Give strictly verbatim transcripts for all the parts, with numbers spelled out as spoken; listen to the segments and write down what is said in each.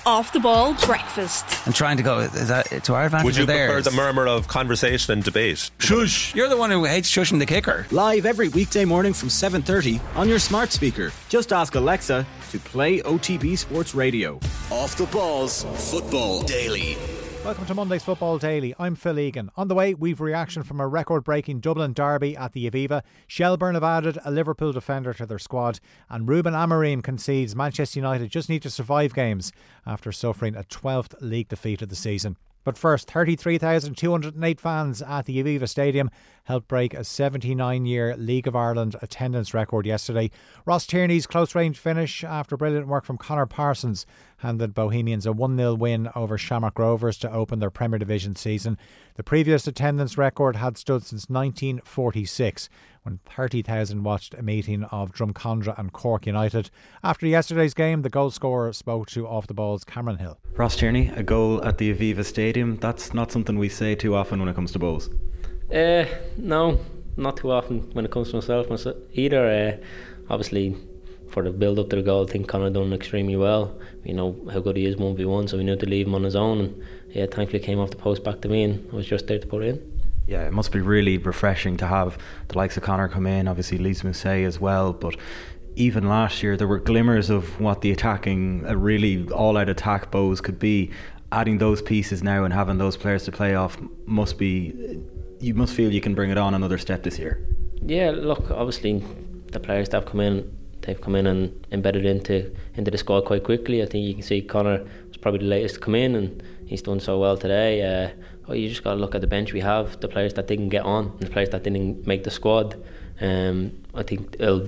Off the Ball Breakfast. I'm trying to go, is that to our advantage? Would you or prefer theirs? the murmur of conversation and debate? Shush! You're the one who hates shushing the kicker. Live every weekday morning from seven thirty on your smart speaker. Just ask Alexa to play O T B Sports Radio. Off the Balls Football Daily. Welcome to Monday's Football Daily. I'm Phil Egan. On the way, we've reaction from a record-breaking Dublin derby at the Aviva. Shelbourne have added a Liverpool defender to their squad, and Ruben Amorim concedes Manchester United just need to survive games after suffering a twelfth league defeat of the season. But first, thirty-three thousand two hundred eight fans at the Aviva Stadium helped break a seventy-nine year League of Ireland attendance record yesterday. Ross Tierney's close-range finish after brilliant work from Conor Parsons handed Bohemians a one nil win over Shamrock Rovers to open their Premier Division season. The previous attendance record had stood since nineteen forty-six, when thirty thousand watched a meeting of Drumcondra and Cork United. After yesterday's game, the goal scorer spoke to Off the Ball's Cameron Hill. Ross Tierney, a goal at the Aviva Stadium, that's not something we say too often when it comes to bowls. Uh, no, not too often when it comes to myself, myself either. Uh, obviously, for the build up to the goal, I think Conor done extremely well. We know how good he is one v one, so we knew to leave him on his own. And yeah, thankfully it came off the post back to me, and I was just there to put it in. Yeah, it must be really refreshing to have the likes of Conor come in, obviously Lys Mousset as well, but even last year there were glimmers of what the attacking, a really all-out attack Bows could be. Adding those pieces now and having those players to play off must be, you must feel you can bring it on another step this year. Yeah, look, obviously the players that have come in, they've come in and embedded into into the squad quite quickly. I think you can see Conor was probably the latest to come in, and he's done so well today. Uh, oh, you just got to look at the bench we have, the players that didn't get on, and the players that didn't make the squad. Um, I think it'll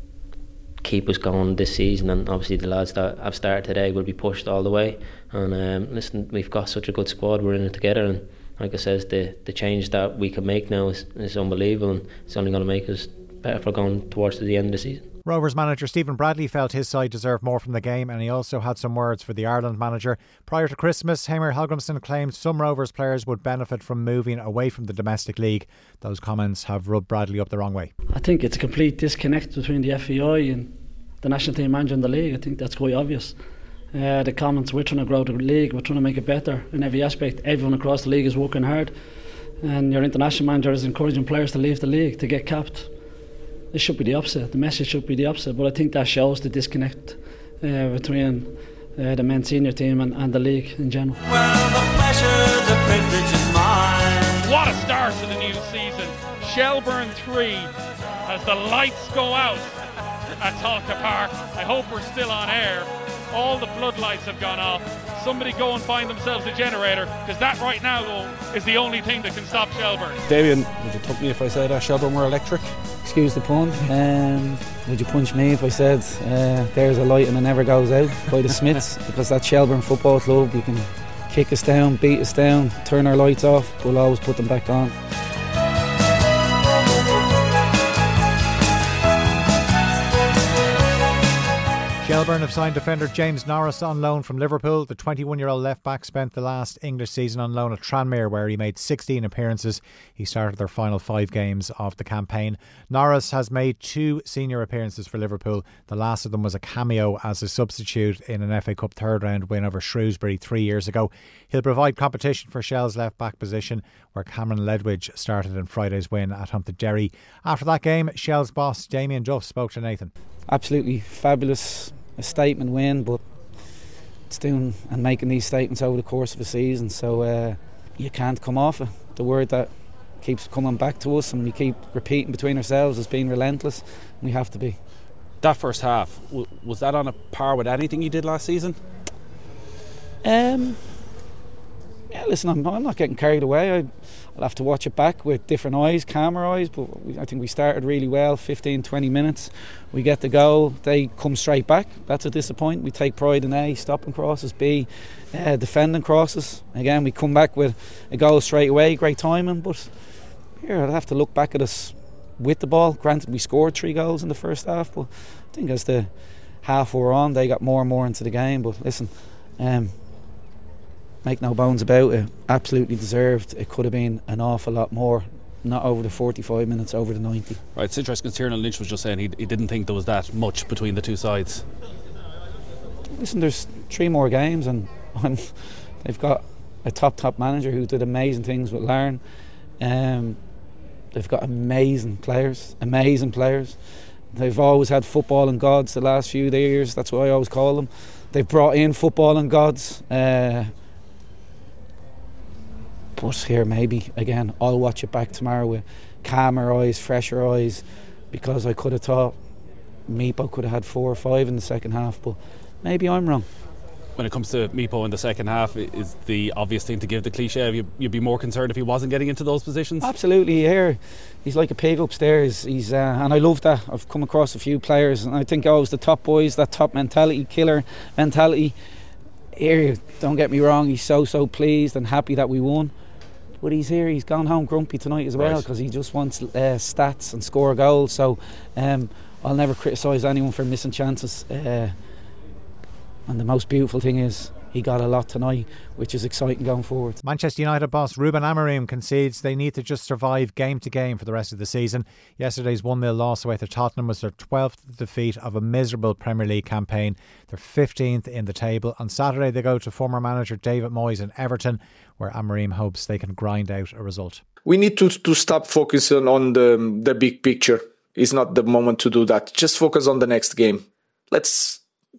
keep us going this season, and obviously the lads that have started today will be pushed all the way. And um, listen, we've got such a good squad, we're in it together, and like I says, the the change that we can make now is, is unbelievable, and it's only going to make us better for going towards the end of the season. Rovers manager Stephen Bradley felt his side deserved more from the game, and he also had some words for the Ireland manager. Prior to Christmas, Heimir Hallgrímsson claimed some Rovers players would benefit from moving away from the domestic league. Those comments have rubbed Bradley up the wrong way. I think it's a complete disconnect between the F A I and the national team manager and the league. I think that's quite obvious. Uh, the comments, we're trying to grow the league, we're trying to make it better in every aspect. Everyone across the league is working hard, and your international manager is encouraging players to leave the league, to get capped. It should be the opposite. The message should be the opposite, but I think that shows the disconnect uh, between uh, the men's senior team and, and the league in general. Well, the pleasure, the privilege is mine. What a start to the new season. Shelbourne three as the lights go out at Tolka Park. I hope we're still on air. All the floodlights have gone off. Somebody go and find themselves a generator, because that right now though is the only thing that can stop Shelbourne. Damien, would you took me if I said uh, Shelbourne were electric? Excuse the pun. Um, would you punch me if I said uh, there's a light and it never goes out by the Smiths? Because that Shelbourne Football Club, you can kick us down, beat us down, turn our lights off, we'll always put them back on. Shelbourne have signed defender James Norris on loan from Liverpool. The twenty-one-year-old left-back spent the last English season on loan at Tranmere, where he made sixteen appearances. He started their final five games of the campaign. Norris has made two senior appearances for Liverpool. The last of them was a cameo as a substitute in an F A Cup third-round win over Shrewsbury three years ago. He'll provide competition for Shell's left-back position, where Cameron Ledwidge started in Friday's win at Humpty Derry. After that game, Shell's boss Damien Duff spoke to Nathan. Absolutely fabulous, a statement win, but it's doing and making these statements over the course of a season, so uh, you can't come off it. The word that keeps coming back to us and we keep repeating between ourselves is being relentless. We have to be. That first half, w- was that on a par with anything you did last season? Um, yeah, listen, I'm, I'm not getting carried away. I, I'll have to watch it back with different eyes, calmer eyes, but we, I think we started really well, fifteen, twenty minutes. We get the goal, they come straight back. That's a disappointment. We take pride in A, stopping crosses, B, uh, defending crosses. Again, we come back with a goal straight away, great timing, but here I'll have to look back at us with the ball. Granted, we scored three goals in the first half, but I think as the half wore on, they got more and more into the game. But listen, um, make no bones about it, absolutely deserved. It could have been an awful lot more, not over the forty-five minutes, over the ninety. Right, it's interesting because Tiernan Lynch was just saying he, he didn't think there was that much between the two sides. listen, there's three more games, and, and they've got a top top manager who did amazing things with Larne. Um, they've got amazing players, amazing players. They've always had footballing gods the last few years. That's what I always call them. They've brought in footballing gods. Uh, but here, maybe again, I'll watch it back tomorrow with calmer eyes, fresher eyes, because I could have thought Meepo could have had four or five in the second half, but maybe I'm wrong. When it comes to Meepo in the second half, is the obvious thing to give the cliche of you, you'd be more concerned if he wasn't getting into those positions? Absolutely, here he's like a pig upstairs. He's uh, and I love that. I've come across a few players, and I think always the top boys, that top mentality, killer mentality. Here, don't get me wrong, he's so so pleased and happy that we won. But he's here, he's gone home grumpy tonight as well, because right. he just wants uh, stats and score goals. So um, I'll never criticise anyone for missing chances. Uh, And the most beautiful thing is he got a lot tonight, which is exciting going forward. Manchester United boss Ruben Amorim concedes they need to just survive game to game for the rest of the season. Yesterday's one nil loss away to Tottenham was their twelfth defeat of a miserable Premier League campaign. They're fifteenth in the table. On Saturday they go to former manager David Moyes in Everton, where Amorim hopes they can grind out a result. We need to to stop focusing on the the big picture. It's not the moment to do that. Just focus on the next game. Let's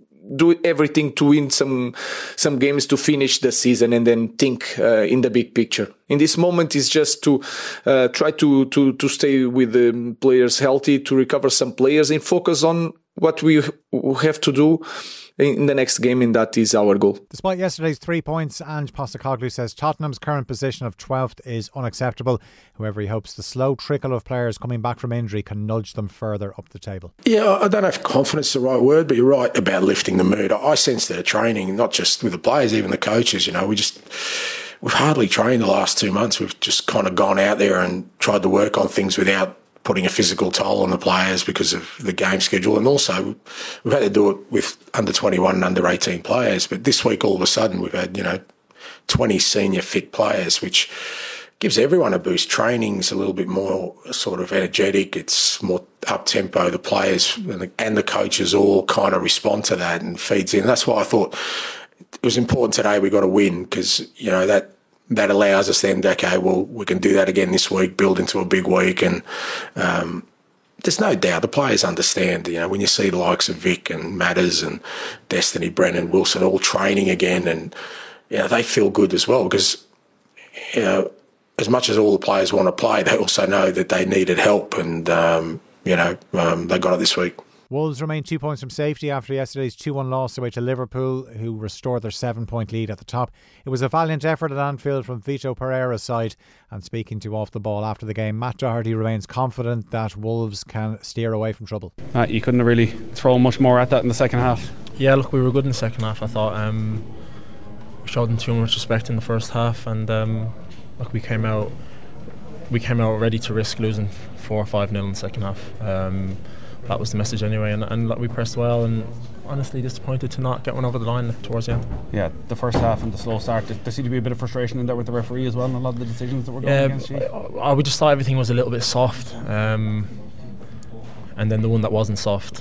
do everything to win some some games to finish the season, and then think uh, in the big picture. In this moment, is just to uh, try to to to stay with the players healthy, to recover some players, and focus on what we have to do in the next game, and that is our goal. Despite yesterday's three points, Ange Postecoglou says Tottenham's current position of twelfth is unacceptable. However, he hopes the slow trickle of players coming back from injury can nudge them further up the table. Yeah, I don't know if confidence is the right word, but you're right about lifting the mood. I sense that training, not just with the players, even the coaches. You know, we just we've hardly trained the last two months. We've just kind of gone out there and tried to work on things without putting a physical toll on the players because of the game schedule. And also, we've had to do it with under twenty-one and under eighteen players. But this week, all of a sudden, we've had, you know, twenty senior fit players, which gives everyone a boost. Training's a little bit more sort of energetic. It's more up-tempo. The players and the, and the coaches all kind of respond to that and feeds in. And that's why I thought it was important today we got a win, because, you know, that that allows us then, okay, well, we can do that again this week, build into a big week. And um, there's no doubt the players understand, you know, when you see the likes of Vic and Matters and Destiny, Brennan, Wilson all training again, and, you know, they feel good as well, because, you know, as much as all the players want to play, they also know that they needed help, and, um, you know, um, they got it this week. Wolves remain two points from safety after yesterday's two one loss away to Liverpool, who restored their seven-point lead at the top. It was a valiant effort at Anfield from Vito Pereira's side, and speaking to Off the Ball after the game, Matt Doherty remains confident that Wolves can steer away from trouble. Uh, you couldn't have really thrown much more at that in the second half. Yeah, look, we were good in the second half. I thought um, we showed them too much respect in the first half, and um, look, we came out we came out ready to risk losing four or five nil in the second half. Um, That was the message anyway, and, and we pressed well, and honestly disappointed to not get one over the line towards the end. Yeah, the first half and the slow start, there seemed to be a bit of frustration in there with the referee as well, and a lot of the decisions that were going yeah, against you. Uh, we just thought everything was a little bit soft, um, and then the one that wasn't soft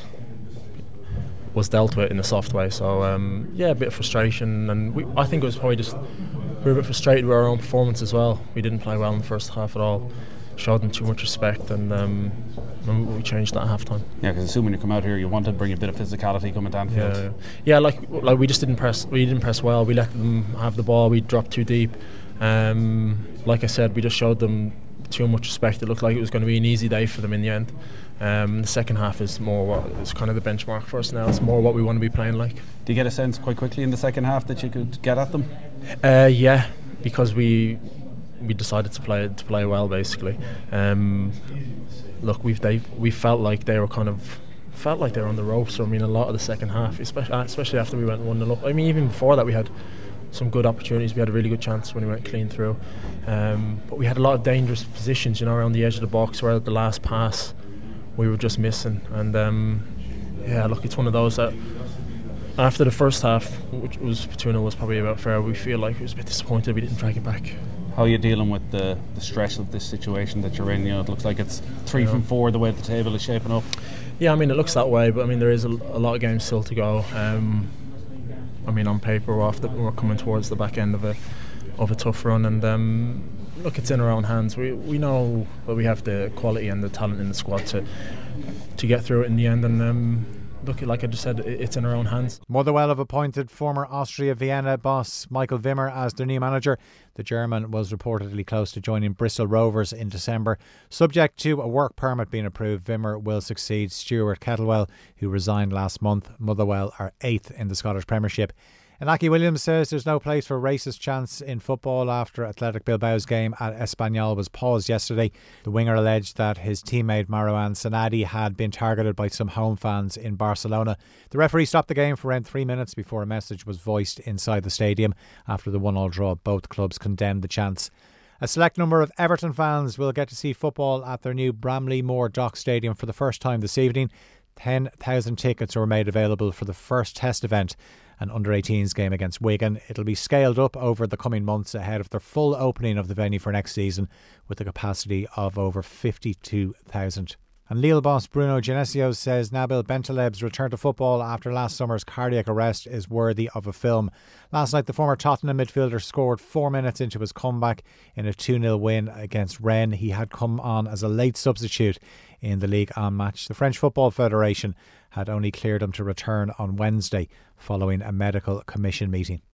was dealt with in a soft way. So um, yeah, a bit of frustration, and we, I think it was probably just we were a bit frustrated with our own performance as well. We didn't play well in the first half at all. Showed them too much respect, and um, we changed that at half time. Yeah, because assuming you come out here, you want to bring a bit of physicality coming to Anfield. Yeah, yeah. yeah like like we just didn't press. We didn't press well. We let them have the ball. We dropped too deep. Um, like I said, we just showed them too much respect. It looked like it was going to be an easy day for them in the end. Um, the second half is more what is kind of the benchmark for us now. It's more what we want to be playing like. Do you get a sense quite quickly in the second half that you could get at them? Uh, yeah, because we. We decided to play to play well, basically. Um, look, we've they we felt like they were kind of felt like they were on the ropes. I mean, a lot of the second half, especially especially after we went one nil up. I mean, even before that, we had some good opportunities. We had a really good chance when we went clean through, um, but we had a lot of dangerous positions, you know, around the edge of the box, where at the last pass we were just missing. And um, yeah, look, it's one of those that. After the first half, which was two nil was probably about fair, we feel like we was a bit disappointed we didn't drag it back. How are you dealing with the, the stress of this situation that you're in? You know, it looks like it's three yeah. from four the way the table is shaping up. Yeah, I mean, it looks that way, but I mean, there is a, a lot of games still to go. Um, I mean, on paper, we're, off the, we're coming towards the back end of a of a tough run, and um, look, it's in our own hands. We we know that we have the quality and the talent in the squad to to get through it in the end, and um, look, like I just said, it's in our own hands. Motherwell have appointed former Austria Vienna boss Michael Wimmer as their new manager. The German was reportedly close to joining Bristol Rovers in December. Subject to a work permit being approved, Wimmer will succeed Stuart Kettlewell, who resigned last month. Motherwell are eighth in the Scottish Premiership. Inaki Williams says there's no place for racist chants in football after Athletic Bilbao's game at Espanyol was paused yesterday. The winger alleged that his teammate Marouane Sanadi had been targeted by some home fans in Barcelona. The referee stopped the game for around three minutes before a message was voiced inside the stadium. After the one all draw, both clubs condemned the chants. A select number of Everton fans will get to see football at their new Bramley Moore Dock Stadium for the first time this evening. ten thousand tickets were made available for the first test event, an under eighteens game against Wigan. It'll be scaled up over the coming months ahead of the full opening of the venue for next season, with a capacity of over fifty-two thousand. And Lille boss Bruno Genesio says Nabil Bentaleb's return to football after last summer's cardiac arrest is worthy of a film. Last night the former Tottenham midfielder scored four minutes into his comeback in a two nil win against Rennes. He had come on as a late substitute in the Ligue one match. The French Football Federation had only cleared him to return on Wednesday following a medical commission meeting.